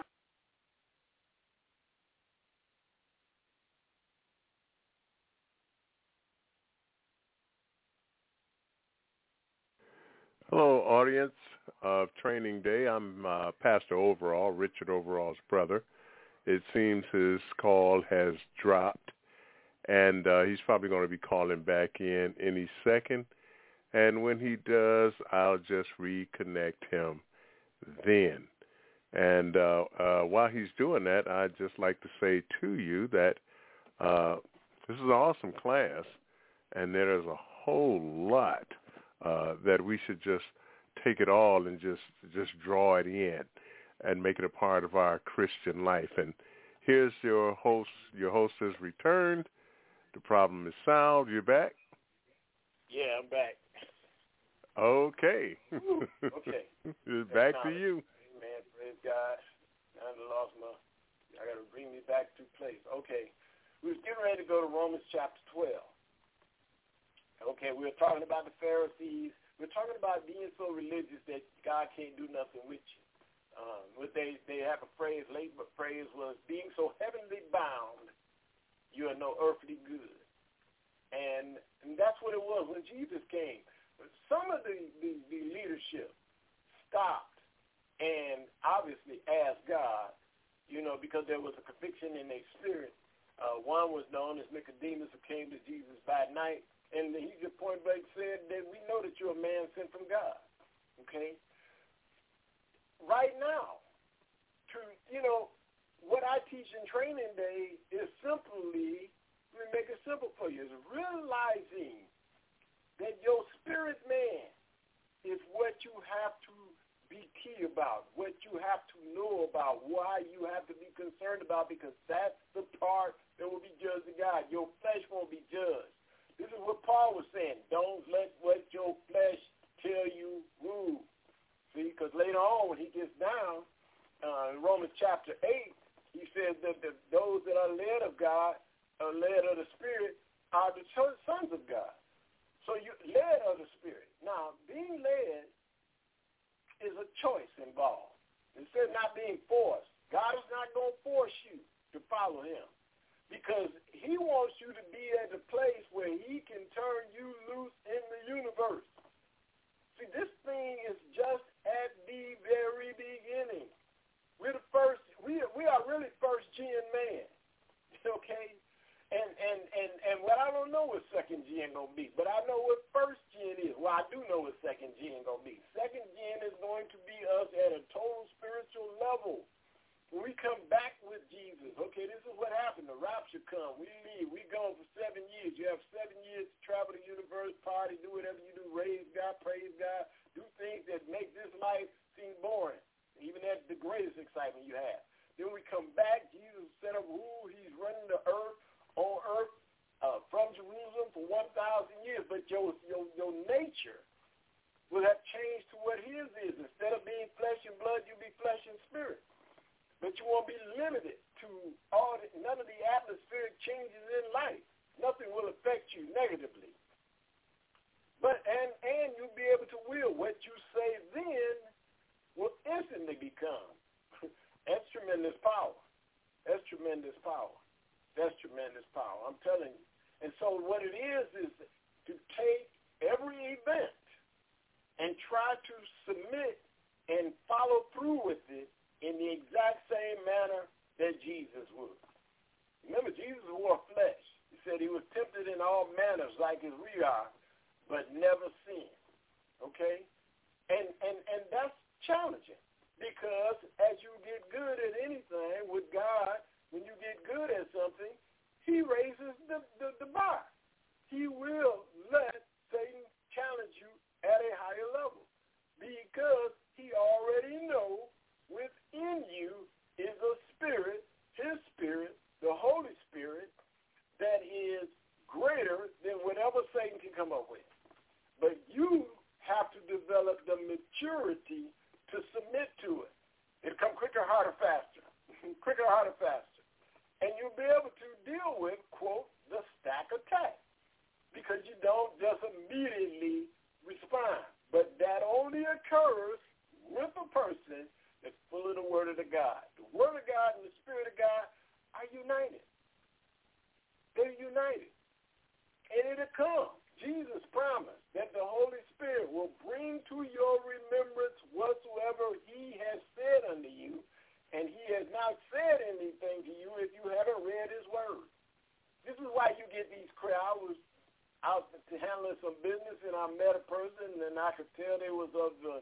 Hello, audience of Training Day. I'm Pastor Overall, Richard Overall's brother. It seems his call has dropped, and he's probably going to be calling back in any second. And when he does, I'll just reconnect him then. And while he's doing that, I'd just like to say to you that this is an awesome class, and there is a whole lot that we should just take it all and just draw it in and make it a part of our Christian life. And here's your host. Your host has returned. The problem is sound. You're back? Yeah, I'm back. Okay. Okay. It's back to you. Amen. Praise God. I lost I got to bring me back to place. Okay. We was getting ready to go to Romans chapter 12. Okay, we were talking about the Pharisees. We're talking about being so religious that God can't do nothing with you. They have a phrase, late phrase was, being so heavenly bound, you are no earthly good. And that's what it was when Jesus came. Some of the leadership stopped and obviously asked God, because there was a conviction in their spirit. One was known as Nicodemus, who came to Jesus by night. And he just point blank said that we know that you're a man sent from God. Okay? Right now, what I teach in Training Day is simply, let me make it simple for you, is realizing that your spirit man is what you have to be key about, what you have to know about, why you have to be concerned about, because that's the part that will be judged to God. Your flesh won't be judged. This is what Paul was saying. Don't let what your flesh tell you rule. See, because later on when he gets down, in Romans chapter 8, he says that those that are led of God, are led of the Spirit, are the sons of God. So you're led of the Spirit. Now, being led is a choice involved. It says not being forced. God is not going to force you to follow him, because he wants you to be at a place where he can turn you loose in the universe. See, this thing is just at the very beginning. We're the first. We are really first gen man. Okay? And what I don't know what second gen gonna be, but I know what first gen is. Well, I do know what second gen gonna be. Second gen is going to be us at a total spiritual level. When we come back with Jesus, okay, this is what happened. The rapture come. We leave. We gone for 7 years. You have 7 years to travel the universe, party, do whatever you do, raise God, praise God, do things that make this life seem boring. Even that's the greatest excitement you have. Then we come back. Jesus set up rule. He's running the earth, on earth, from Jerusalem for 1,000 years. But your nature will have changed to what his is. Instead of being flesh and blood, you'll be flesh and spirit. But you won't be limited to none of the atmospheric changes in life. Nothing will affect you negatively. But and you'll be able to will. What you say then will instantly become. That's tremendous power. That's tremendous power. That's tremendous power. I'm telling you. And so what it is to take every event and try to submit and follow through with it in the exact same manner that Jesus would. Remember, Jesus wore flesh. He said he was tempted in all manners like as we are, but never sinned. Okay? And that's challenging because as you get good at anything with God, when you get good at something, he raises the bar. He will let Satan challenge you at a higher level because he already knows within you is a spirit, his spirit, the Holy Spirit, that is greater than whatever Satan can come up with. But you have to develop the maturity to submit to it. It'll come quicker, harder, faster. Quicker, harder, faster. And you'll be able to deal with, quote, the stack attack. Because you don't just immediately respond. But that only occurs with a person that's full of the Word of God. The Word of God and the Spirit of God are united. They're united. And it'll come. Jesus promised that the Holy Spirit will bring to your remembrance whatsoever he has said unto you, and he has not said anything to you if you haven't read his word. This is why you get these crowds. I was out to handling some business, and I met a person, and I could tell they was of the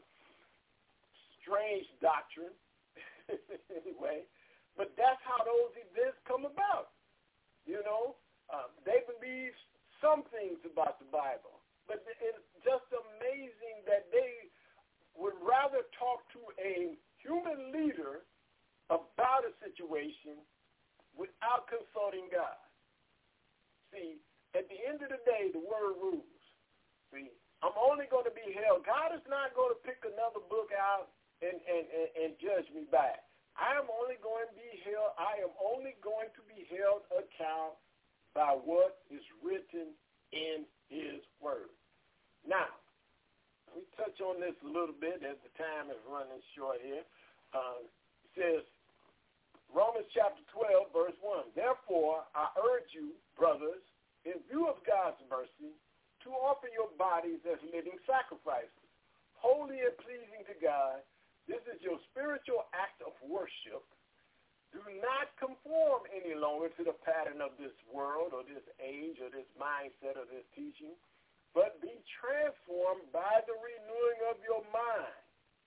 strange doctrine. Anyway, but that's how those events come about. You know, they believe some things about the Bible, but it's just amazing that they would rather talk to a human leader about a situation without consulting God. See, at the end of the day, the word rules. See, I'm only going to be held. God is not going to pick another book out and judge me by it. I am only going to be held account by what is written in his word. Now, we touch on this a little bit as the time is running short here. It says, Romans chapter 12, verse 1, therefore I urge you, brothers, in view of God's mercy, to offer your bodies as living sacrifices, holy and pleasing to God. This is your spiritual act of worship. Do not conform any longer to the pattern of this world or this age or this mindset or this teaching, but be transformed by the renewing of your mind.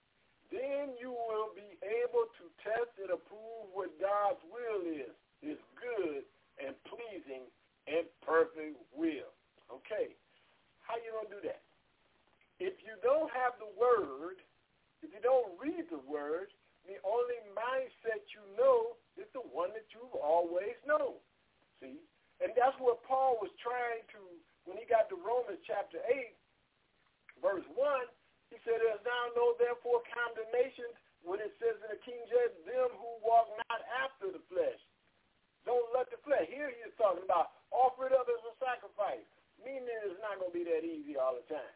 Then you will be able to test and approve what God's will is, his good and pleasing and perfect will. Okay, how you going to do that? If you don't have the word, if you don't read the word, the only mindset you know is the one that you've always known. See? And that's what Paul was trying to, when he got to Romans chapter 8, verse 1, he said, there's now no therefore condemnation when it says in the King James, them who walk not after the flesh. Don't let the flesh. Here he is talking about offer it up as a sacrifice, meaning it's not going to be that easy all the time.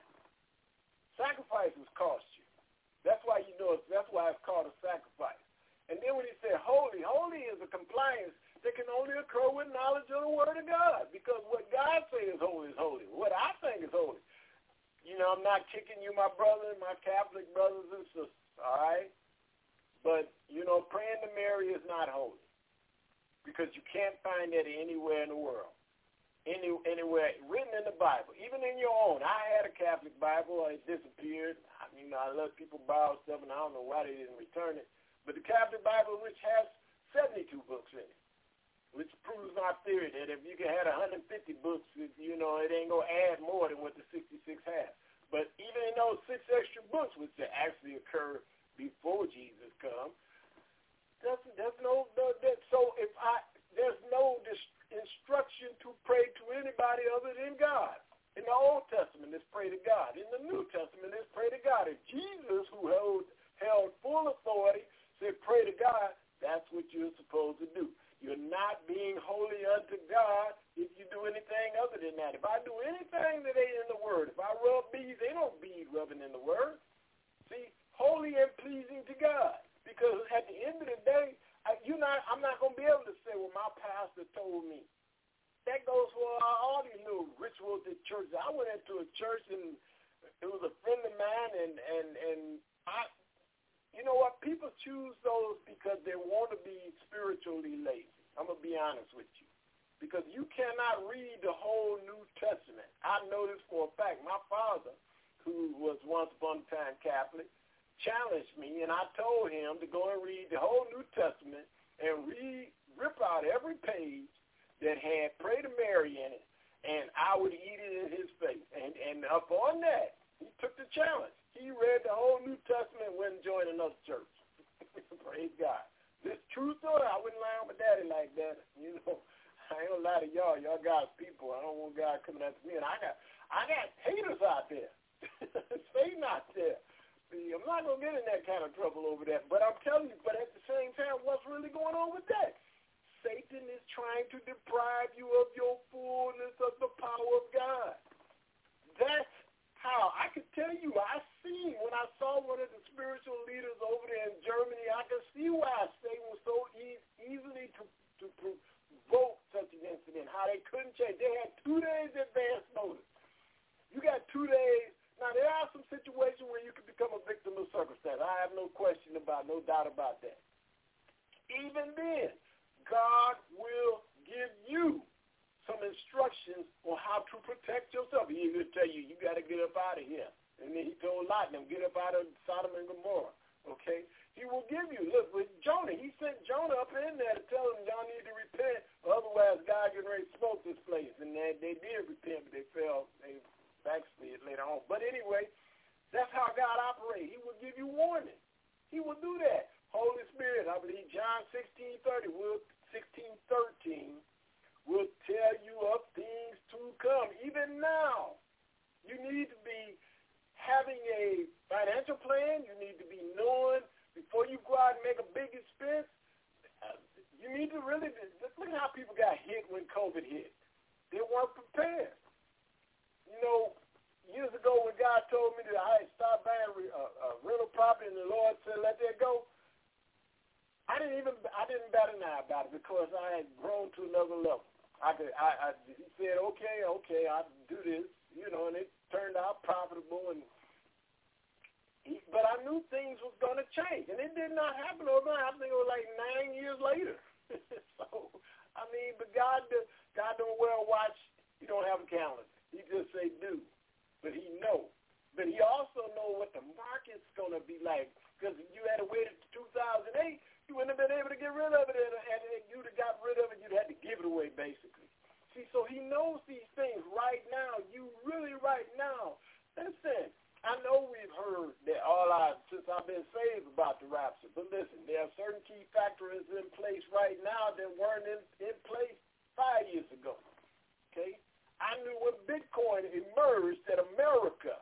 Sacrifices cost you. That's why that's why it's called a sacrifice. And then when he said holy, holy is a compliance that can only occur with knowledge of the word of God. Because what God says is holy is holy. What I think is holy. You know, I'm not kicking you, my brother, my Catholic brothers and sisters, all right? But, you know, praying to Mary is not holy. Because you can't find that anywhere in the world. Anywhere written in the Bible, even in your own. I had a Catholic Bible. It disappeared. You know, I let people borrow stuff, and I don't know why they didn't return it. But the Catholic Bible, which has 72 books in it, which proves my theory that if you can have 150 books, you know, it ain't going to add more than what the 66 has. But even in those 6 extra books, which actually occur before Jesus comes, there's no instruction to pray to anybody other than God. In the Old Testament, it's pray to God. In the New Testament, it's pray to God. If Jesus, who held full authority, said pray to God, that's what you're supposed to do. You're not being holy unto God if you do anything other than that. If I do anything that ain't in the Word, if I rub churches. I went into a church, and it was a friend of mine, and I, you know what? People choose those because they want to be spiritually lazy. I'm going to be honest with you. Because you cannot read the whole New Testament. I know this for a fact. My father, who was once upon a time Catholic, challenged me, and I told him to go and read the whole New Testament and rip out every page that had Pray to Mary in it, and I would eat it in his face. And upon that, he took the challenge. He read the whole New Testament and went and joined another church. Praise God. This true story, I wouldn't lie on my daddy like that. You know, I ain't gonna lie to y'all. Y'all God's people. I don't want God coming after me. And I got haters out there. Satan out there. See, I'm not gonna get in that kind of trouble over that. But I'm telling you, but at the same time, what's really going on with that? Satan is trying to deprive you of your fullness of the power of God. That's how. I could tell you, when I saw one of the spiritual leaders over there in Germany, I could see why Satan was so easily to provoke such an incident, how they couldn't change. They had 2 days advance notice. You got 2 days. Now, there are some situations where you can become a victim of circumstance. I have no doubt about that. Even then, God will give you some instructions on how to protect yourself. He will tell you, you got to get up out of here. And then he told Lot and them, get up out of Sodom and Gomorrah. Okay? He will give you. Look, with Jonah, he sent Jonah up in there to tell him y'all need to repent, otherwise God getting ready to smoke this place. And they did repent, but they fell. They backslid later on. But anyway, that's how God operates. He will give you warning. He will do that. Holy Spirit, I believe John 16:13 will tell you of things to come. Even now, you need to be having a financial plan. You need to be knowing before you go out and make a big expense. You need to really look at how people got hit when COVID hit. They weren't prepared. You know, years ago when God told me that I had stopped buying rental property and the Lord said let that go, I didn't bat an eye about it because I had grown to another level. He said, okay, I'll do this, you know, and it turned out profitable. But I knew things was going to change, and it did not happen overnight. I think it was like 9 years later. So, I mean, but God don't wear a watch. He don't have a calendar. He just say do, but he know. But he also know what the market's going to be like, because if you had to wait until 2008, you wouldn't have been able to get rid of it, and you'd have got rid of it, you'd have to give it away, basically. See, so he knows these things right now. You really right now. Listen, I know we've heard that since I've been saved about the rapture, but listen, there are certain key factors in place right now that weren't in place 5 years ago, okay? I knew when Bitcoin emerged that America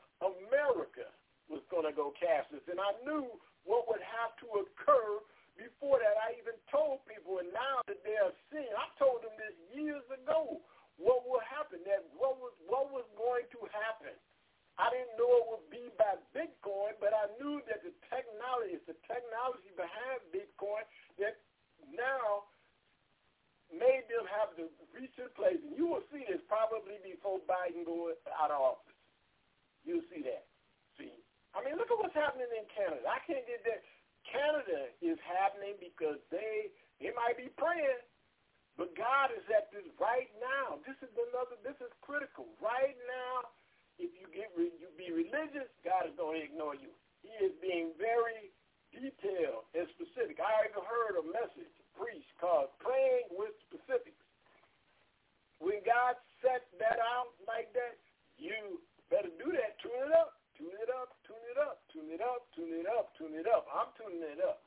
was going to go cashless, and I knew what would have to occur. Before that, I even told people, and now that they are seeing, I told them this years ago, what will happen, that what was going to happen. I didn't know it would be by Bitcoin, but I knew that the technology behind Bitcoin that now made them have the recent place. And you will see this probably before Biden goes out of office. You'll see that. See? I mean, look at what's happening in Canada. I can't get that. Canada is happening because they might be praying, but God is at this right now. This is critical. Right now, if you be religious, God is going to ignore you. He is being very detailed and specific. I even heard a message preached called Praying with Specifics. When God set that out like that, you better do that. Tune it up. Tune it up, tune it up, tune it up, tune it up, tune it up. I'm tuning it up.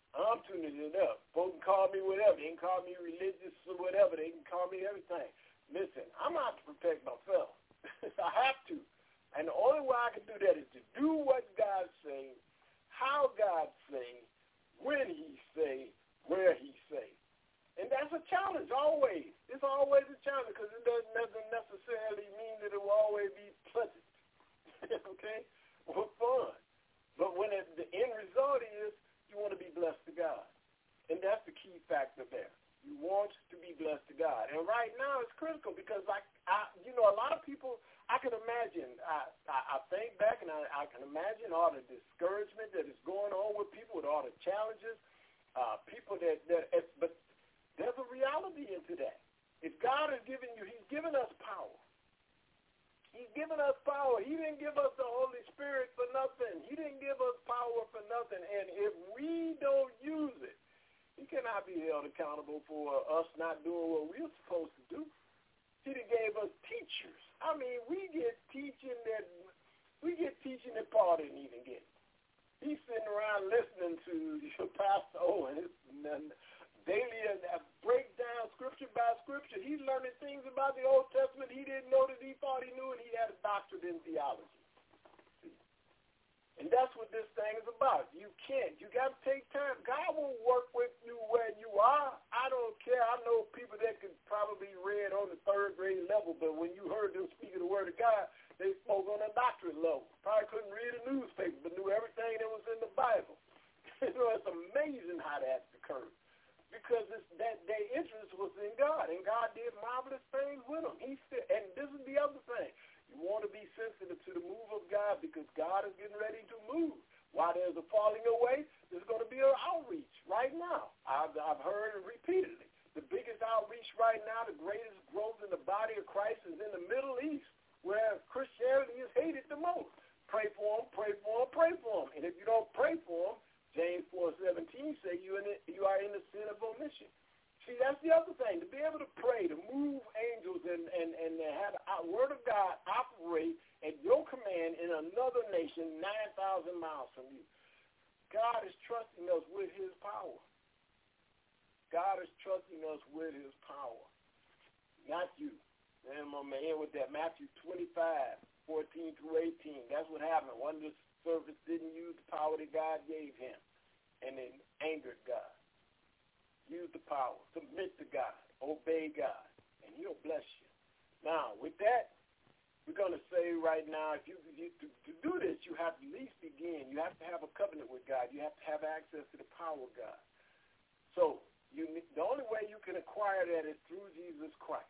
Folks can call me whatever. They can call me religious or whatever. They can call me everything. Listen, I'm out to protect myself. I have to. And the only way I can do that is to do what God say, how God say, when he say, where he say. And that's a challenge always. It's always a challenge because it doesn't necessarily mean that it will always be pleasant. Okay? Or fun. But when the end result is you want to be blessed to God. And that's the key factor there. You want to be blessed to God. And right now it's critical because, a lot of people, I can imagine, I think back and I can imagine all the discouragement that is going on with people, with all the challenges, but there's a reality into that. If God has given you, he's given us power. He's given us power. He didn't give us the Holy Spirit for nothing. He didn't give us power for nothing. And if we don't use it, he cannot be held accountable for us not doing what we're supposed to do. He gave us teachers. I mean, we get teaching that Paul didn't even get. He's sitting around listening to Pastor Owen daily break down scripture by scripture. He's learning things about the Old Testament he didn't know that he thought he knew, and he had a doctorate in theology. And that's what this thing is about. You got to take time. God will work with you where you are. I don't care. I know people that could probably read on the third grade level, but when you heard them speaking the word of God, they spoke on a doctorate level. Probably couldn't read a newspaper, but knew everything that was in the Bible. It's amazing how that occurred. Because their interest was in God, and God did marvelous things with them. And this is the other thing. You want to be sensitive to the move of God because God is getting ready to move. While there's a falling away, there's going to be an outreach right now. I've heard it repeatedly. The biggest outreach right now, the greatest growth in the body of Christ is in the Middle East, where Christianity is hated the most. Pray for them, pray for them, pray for them. And if you don't pray for them, James 4:17 say you are in the sin of omission. See, that's the other thing. To be able to pray, to move angels and have the word of God operate at your command in another nation 9,000 miles from you. God is trusting us with his power. God is trusting us with his power. Not you. And I'm going to end with that. Matthew 25:14-18. That's what happened. One of the servants didn't use the power that God gave him, and it angered God. Use the power. Submit to God. Obey God. And he'll bless you. Now, with that, we're going to say right now, to do this, you have to at least begin. You have to have a covenant with God. You have to have access to the power of God. So the only way you can acquire that is through Jesus Christ.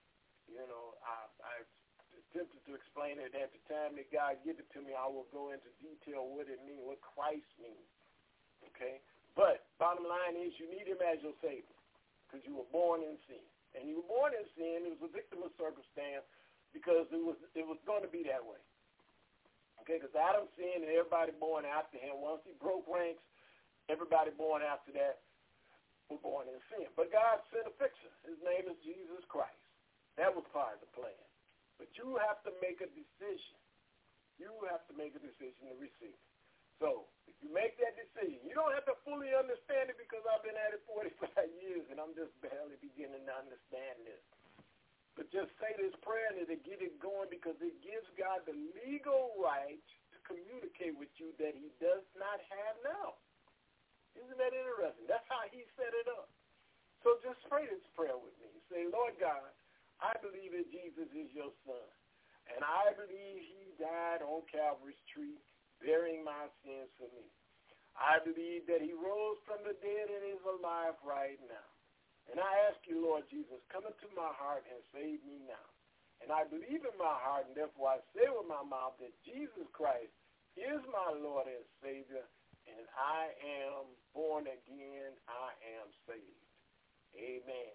I attempted to explain it at the time that God gave it to me. I will go into detail what it means, what Christ means. Okay? But bottom line is you need him as your Savior because you were born in sin. And you were born in sin. It was a victim of circumstance because it was going to be that way. Okay? Because Adam sinned and everybody born after him. Once he broke ranks, everybody born after that were born in sin. But God sent a fixer. His name is Jesus Christ. That was part of the plan. But you have to make a decision. You have to make a decision to receive it. So if you make that decision, you don't have to fully understand it because I've been at it 45 years and I'm just barely beginning to understand this. But just say this prayer and it'll get it going because it gives God the legal right to communicate with you that he does not have now. Isn't that interesting? That's how he set it up. So just pray this prayer with me. Say, Lord God, I believe that Jesus is your son, and I believe he died on Calvary's tree, bearing my sins for me. I believe that he rose from the dead and is alive right now. And I ask you, Lord Jesus, come into my heart and save me now. And I believe in my heart, and therefore I say with my mouth that Jesus Christ is my Lord and Savior, and I am born again, I am saved. Amen.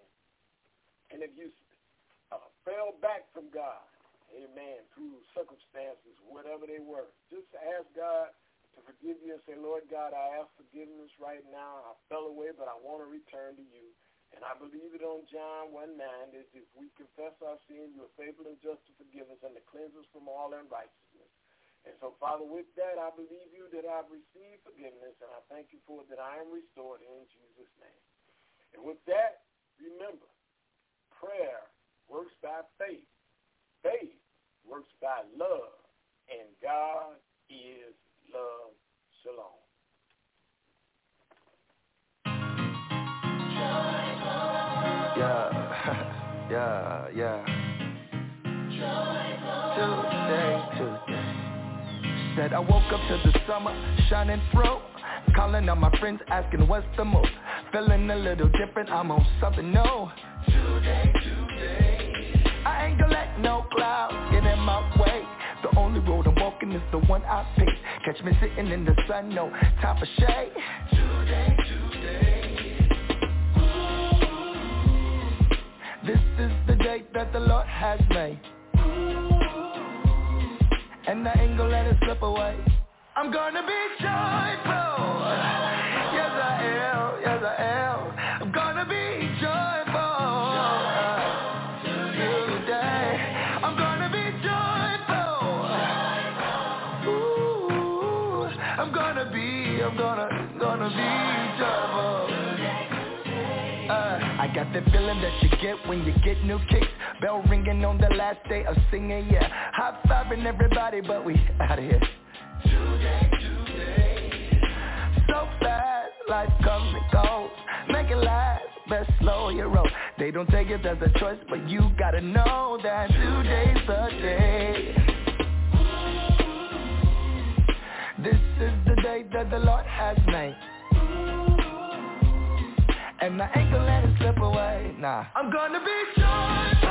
And if you fell back from God, amen, through circumstances, whatever they were, just ask God to forgive you and say, Lord God, I ask forgiveness right now. I fell away, but I want to return to you. And I believe it on John 1:9 that if we confess our sin, you are faithful and just to forgive us and to cleanse us from all unrighteousness. And so, Father, with that, I believe you that I've received forgiveness, and I thank you for it that I am restored in Jesus' name. And with that, remember, prayer works by faith. Faith works by love. And God is love. Shalom. Yeah. Tuesday. Said I woke up to the summer shining through. Calling on my friends asking what's the move. feeling a little different, I'm on something new. Today, I ain't gonna let no clouds get in my way. The only road I'm walking is the one I pick. Catch me sitting in the sun, no time for shade. Today. This is the day that the Lord has made, and I ain't gonna let it slip away. I'm gonna be joyful. Yes I am. I'm gonna be joyful today. I'm gonna be joyful. Ooh, I'm gonna be joyful. I got that feeling that you get when you get new kicks. Bell ringing on the last day of singing, yeah. High-fiving everybody, but we out of here. Today. So fast, life comes and goes. Make it last, best slow your roll. They don't take it as a choice, but you gotta know that today's the day. This is the day that the Lord has made, and I ain't gonna let it slip away, nah. I'm gonna be joyful.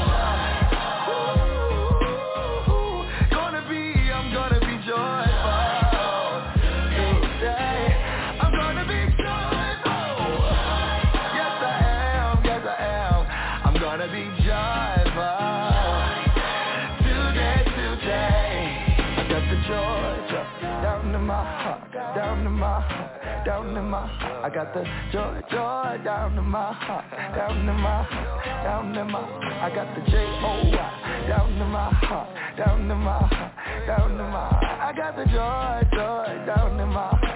I'm gonna be joyful today. I'm gonna be joyful. Yes I am. I'm gonna be joyful today. I got the joy down in my heart. I got the joy down in my heart, I got the J-O-Y down in my heart, I got the joy down in my heart.